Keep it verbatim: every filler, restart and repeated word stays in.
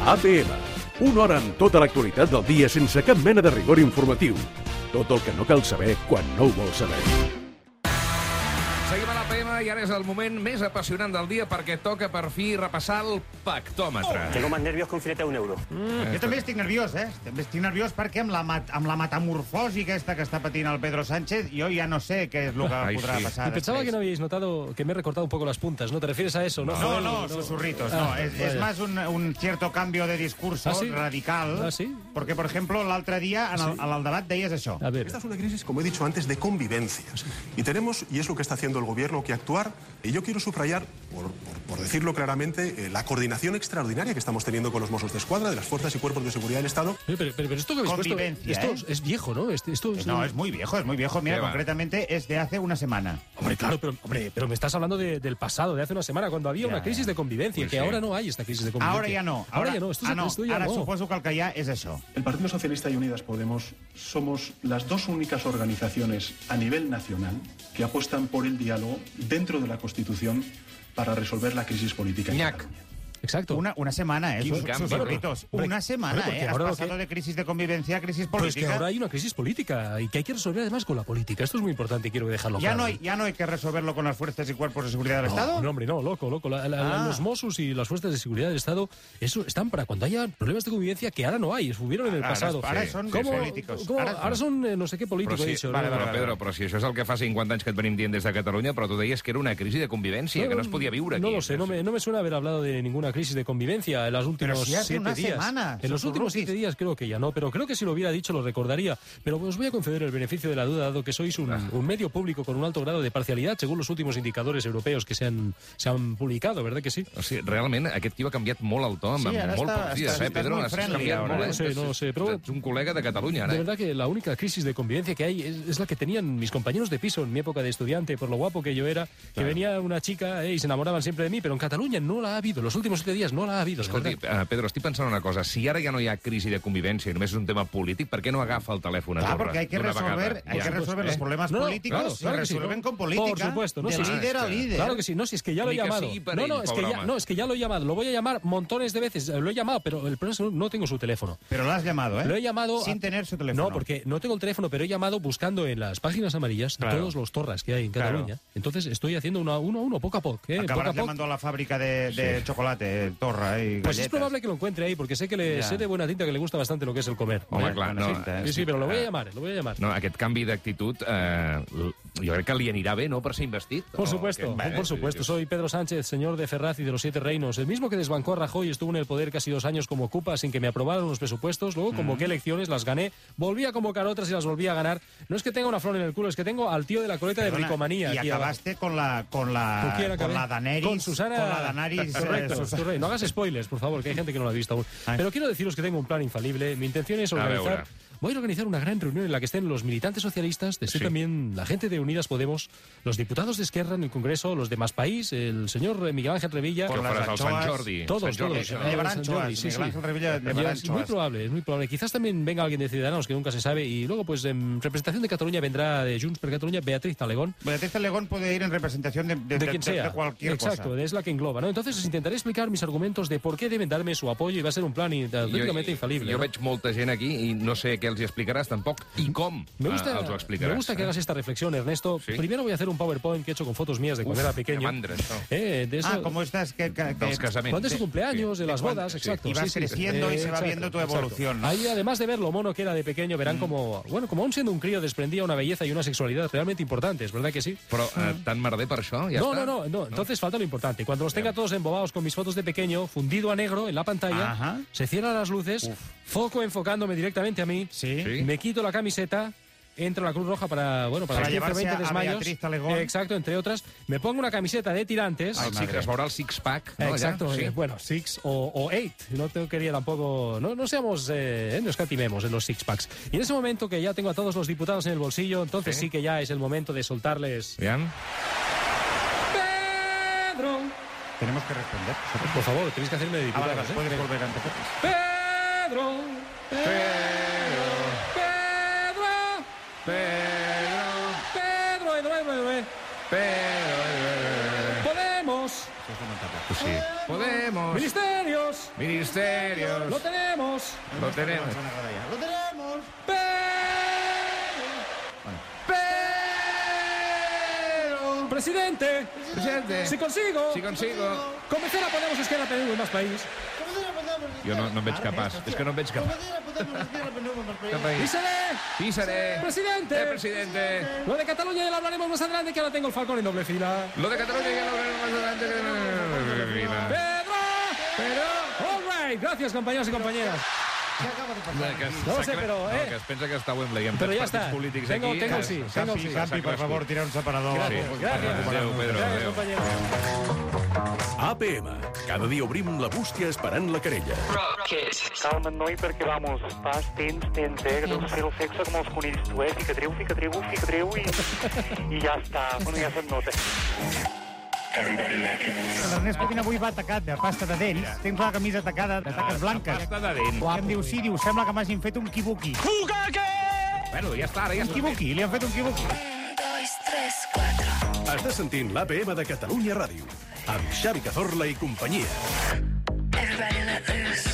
A P M, una hora amb tota l'actualitat del dia sense cap mena de rigor informatiu. Tot el que no cal saber quan no ho vols saber. Seguim a l'A P M i ara és el moment més apassionant del dia perquè toca per fi repassar el pactòmetre. Oh, tengo más nervios que un filete a un euro. Mm, jo també estic nerviós, eh? També estic nerviós perquè amb la, mat amb la metamorfosi aquesta que està patint el Pedro Sánchez, jo ja no sé què és el que Ai, podrà sí. passar Y pensaba després. que no habíais notado que me he recortado un poco las puntas, ¿no? ¿Te refieres a eso, no? No, no, susurritos, no. Ah, Es, es vaya. más un, un cierto cambio de discurso ¿Ah, sí? radical. ¿Ah, sí? Porque, por ejemplo, l'altre dia, en el, Sí. en el debat, deies això. A ver. Esta es una crisis, como he dicho antes, de convivencia. Y tenemos, y es lo que está haciendo el gobierno, que actuar. Y yo quiero subrayar, por, por, por decirlo claramente, eh, la coordinación extraordinaria que estamos teniendo con los Mossos de Escuadra, de las fuerzas y cuerpos de seguridad del Estado. Pero, pero, pero esto que habéis puesto, Convivencia, esto ¿eh? es viejo, ¿no? Este- Esto es, No, es muy viejo, es muy viejo. Mira, ¿Qué va? concretamente es de hace una semana. Hombre, claro, pero, hombre, pero me estás hablando de- del pasado, de hace una semana, cuando había Ya, una crisis ya. de convivencia, Pues que sí. ahora no hay esta crisis de convivencia. Ahora ya no. Ahora ya no, esto, ah, es- no. esto ya Ara no. suposo que el que hi ha és això. El Partido Socialista y Unidas Podemos somos las dos únicas organizaciones a nivel nacional que apuestan por el diálogo dentro de la Constitución para resolver la crisis política en Ñac. Cataluña. Exacto. Una, una semana, ¿eh? Quin Sus, canvi, susurritos. Hombre, Una hombre, semana, porque ¿eh? Has ahora lo pasado que- de crisis de convivencia a crisis Pero es que política. ahora hay una crisis política y que hay que resolver además con la política. Esto es muy importante y quiero dejarlo ¿Ya claro. no, hay, ¿Ya no hay que resolverlo con las fuerzas y cuerpos de seguridad del Estado? No, hombre, no, loco, loco. La- la- Ah. Los Mossos y las fuerzas de seguridad del Estado eso están para cuando haya problemas de convivencia que ahora no hay, hubieron en el Ahora- pasado. ahora Sí. son ¿Cómo- políticos. cómo- Ahora- ahora son eh, no sé qué político, Però, he si, dicho. vale, ¿no? vale, però, Pedro, però si això és el que fa cinquanta anys que et venim dient des de Catalunya, però tu deies que era una crisi de convivència, que no es podia viure aquí. No lo sé, no me, no me suena haber hablado de ninguna crisis de convivencia en los últimos si hace siete una días. semana, en los últimos susurruquis. siete días creo que ya no, pero creo que si lo hubiera dicho lo recordaría. Pero os voy a conceder el beneficio de la duda, dado que sois un, un medio público con un alto grado de parcialidad, según los últimos indicadores europeos que se han, se han publicado, ¿verdad que sí? O sigui, realment, aquest tio ha canviat molt el to, amb, Sí, amb ara molt està- pocs dies, estàs- eh, estàs Pedro? molt Has friendly canviat ara, molt, eh? eh? No sé, no sé, però- Ets un col·lega de Catalunya, ara. De eh? verdad que la única crisis de convivencia que hay es, es la que tenían mis compañeros de piso en mi época de estudiante, por lo guapo que yo era, que venía una chica eh, y se enamoraban siempre de mí, pero en Cataluña no la ha habido. Los últimos siete días no la ha habido. de Escolti, verdad. uh, Pedro, estic pensant una cosa. Si ara ja no hi ha crisi de convivència i només és un tema polític, per què no agafa el telèfon a Claro, Torra? porque hay que d'una resolver, vegada? hay que Ja. resolver los Eh? problemas No, no, políticos claro, se claro que sí, resuelven ¿no? con política. Por supuesto, no, de sí, sí. líder a Ah, es que- líder. Claro que sí, no, si es que ya lo he Ni que llamado. sigui per No, ell, no, es que pobre ya, home. no, es que ya lo he llamado. Lo voy a llamar montones de veces. Lo he llamado, pero el problema es que no tengo su teléfono. Pero lo has llamado, ¿eh? Lo he llamado sin a- tener su teléfono. No, porque no tengo el teléfono, pero he llamado buscando en las páginas amarillas Claro. todos los torras que hay en Claro. Cataluña. Entonces estoy haciendo una, uno a uno, poco a poco. ¿eh? Poco Acabarás a poco. llamando a la fábrica de, de chocolate, Torra y Pues es galletas. probable que lo encuentre ahí, porque sé que le Ya. sé de buena tinta que le gusta bastante lo que es el comer. Home, ¿eh? clar, buena no. cinta, Sí, sí, pero lo voy a Eh, llamar, lo voy a llamar. No, aquest canvi d'actitud eh, jo crec que li anirà bé, no?, per ser investit. Por O supuesto, què? por supuesto. Soy Pedro Sánchez, señor de Ferraz y de los Siete Reinos. El mismo que desbancó a Rajoy, estuvo en el poder casi dos años como ocupa sin que me aprobaran los presupuestos. Luego convoqué elecciones, las gané. Volví a convocar otras y las volví a ganar. No es que tenga una flor en el culo, es que tengo al tío de la coleta de Perdona, bricomanía. Y aquí acabaste con la con la ¿Con quién con acabé? la Daenerys, Con Susana. con la Daenerys, eh, Correcto, Susana. tu rey. No hagas spoilers, por favor, que hay gente que no lo ha visto aún. Ay. Pero quiero deciros que tengo un plan infalible. Mi intención es A organizar... veure. Voy a organizar una gran reunión en la que estén los militantes socialistas, esté Sí. también la gente de Unidas Podemos, los diputados de Esquerra en el Congreso, los de Más País, el señor Miguel Ángel Revilla... Que Con ho faràs las al Sant anchoas, Jordi. Todos, Sant Jordi, todos. això. Eh, Llevarán San anchoas, Jordi, sí, Miguel sí. Ángel Revilla Y llevará es muy anchoas. probable, es muy probable. Quizás también venga alguien de Ciudadanos, que nunca se sabe. Y luego, pues, en representación de Cataluña vendrá de Junts per Cataluña Beatriz Talegón. Beatriz Talegón puede ir en representación de, de, De quien sea. de cualquier Exacto, cosa. es la que engloba, ¿no? Entonces os intentaré explicar mis argumentos de por qué deben darme su apoyo y va a ser un plan auténticamente infalible. Jo ¿no? veig molta gent aquí i no sé què els hi explicaràs tampoc i com Me gusta, eh, els ho explicaràs. me gusta que eh? hagas esta reflexión, Ernesto. Sí. Primero voy a hacer un PowerPoint que he hecho con fotos mías de cuando Uf, era pequeño. que mandra, això. Eh, de eso, Ah, como estas que, que, que- Dels casaments. cuando es su Sí. cumpleaños, de las cuando- bodas, sí. exacto. Y vas sí, sí. creciendo y se va exacto, viendo tu exacto. evolución, ¿no? Ahí, además de ver lo mono que era de pequeño, verán como, bueno, como aún siendo un crío desprendía una belleza y una sexualidad realmente importantes, ¿verdad que sí? Però eh, tan merder per això? Ja no, està? no, no, no, entonces falta lo importante. Cuando los tenga todos embobados con mis fotos de pequeño, fundido a negro en la pantalla, Ajá. se cierran las luces, foco enfocándome directamente a mí, Sí. Sí. me quito la camiseta, entro a la Cruz Roja para, bueno, para, Para los quince, llevarse veinte a desmayos. Beatriz Talegón. Eh, exacto, entre otras. Me pongo una camiseta de tirantes. El six, es veurà el six-pack, no? Exacto, allà? eh, bueno, six o, o eight. No te quería tampoco. No, no seamos. Eh, no escatimemos en los six packs. Y en ese momento que ya tengo a todos los diputados en el bolsillo, entonces sí, Sí. que ya es el momento de soltarles. Aviam. Pedro. Tenemos que responder. Por favor, tenéis que hacerme de Ah, diputados. vale, vale, ¿eh? puedes volver a empezar. Pedro. Pedro. Pedro, Pedro. Pedro. Pedro. Pedro... Podemos. Pues sí. Podemos. Ministerios. Ministerios. Lo tenemos. Lo tenemos. Lo tenemos. Pero... Pero... Presidente. Presidente. Si consigo. Si consigo. Convencer a Podemos Esquerra P N V más país. Jo no, no en veig capaç. És que no en veig capaç. Cap ahí. Y seré. Sí seré. Presidente. Eh, presidente. Lo de Cataluña ya lo hablaremos más adelante, que ahora tengo el Falcón en doble fila. Lo de Cataluña ya lo veremos más adelante. ¡Pedro! Pero... All right. Gracias, compañeros y compañeras. Que es, No ho sé, però, no, eh. que es pensa que està a Wembley amb Però tants ja partits està. polítics Tengo- aquí. tengo eh, el sí. s'ha- Tengo el sí. s'ha Campi, per crescut. favor, tira un separador. Gracias, Sí. gracias. Adéu, Pedro, Gracias, adéu. compañeros. A P M. Cada dia obrim la bústia esperant la querella. Calma't, noi, perquè, vamos, vas, tens, tens, eh, que deus fer el sexe com els conills, tu, eh? Fica treu, fica treu, fica treu i, i ja està. Bueno, ja se't nota. L'Ernest Codina avui va atacat de pasta de dents. Tens la camisa tacada de taques blanques. Pasta de dents. I em diu, sí, diu, sembla que m'hagin fet un kibuki. Bueno, ja està, ara ja Un està. kibuki, li han fet un kibuki. dos, tres, cuatro. Estàs sentint l'A P M de Catalunya Ràdio, amb Xavi Cazorla i companyia. Everybody let loose.